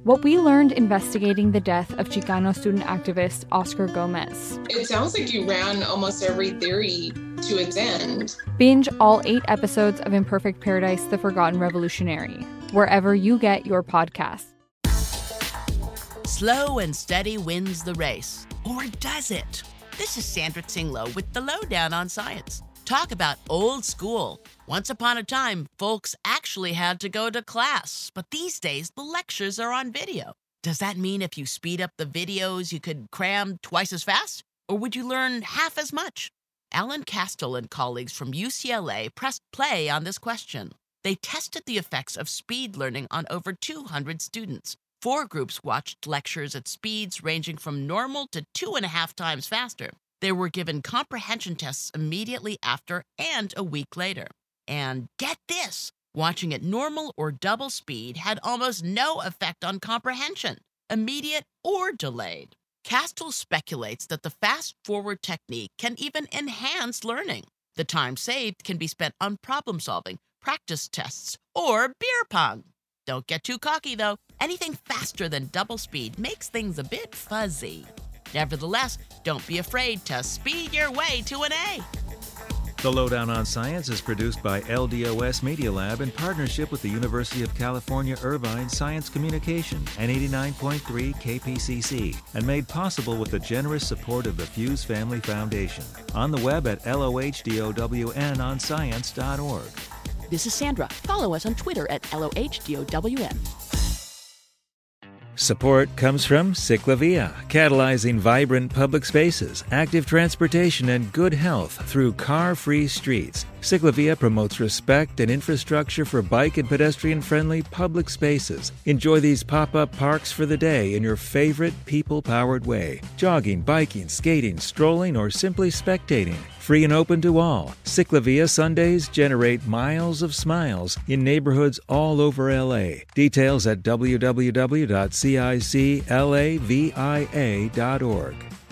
What we learned investigating the death of Chicano student activist Oscar Gomez. It sounds like you ran almost every theory to its end. Binge all 8 episodes of Imperfect Paradise: The Forgotten Revolutionary, wherever you get your podcasts. Slow and steady wins the race. Or does it? This is Sandra Tsinglow with the Lowdown on Science. Talk about old school. Once upon a time, folks actually had to go to class, but these days the lectures are on video. Does that mean if you speed up the videos, you could cram twice as fast? Or would you learn half as much? Alan Castell and colleagues from UCLA pressed play on this question. They tested the effects of speed learning on over 200 students. 4 groups watched lectures at speeds ranging from normal to 2.5 times faster. They were given comprehension tests immediately after and a week later. And get this, watching at normal or double speed had almost no effect on comprehension, immediate or delayed. Castell speculates that the fast-forward technique can even enhance learning. The time saved can be spent on problem-solving, practice tests, or beer pong. Don't get too cocky, though. Anything faster than double speed makes things a bit fuzzy. Nevertheless, don't be afraid to speed your way to an A. The Lowdown on Science is produced by LDOS Media Lab in partnership with the University of California, Irvine Science Communication and 89.3 KPCC, and made possible with the generous support of the Fuse Family Foundation. On the web at LOHDOWNonscience.org. This is Sandra. Follow us on Twitter at LOHDOWN. Support comes from Ciclavia, catalyzing vibrant public spaces, active transportation, and good health through car-free streets. Ciclavia promotes respect and infrastructure for bike and pedestrian-friendly public spaces. Enjoy these pop-up parks for the day in your favorite people-powered way. Jogging, biking, skating, strolling, or simply spectating. Free and open to all. Ciclavia Sundays generate miles of smiles in neighborhoods all over LA. Details at www.ciclavia.org.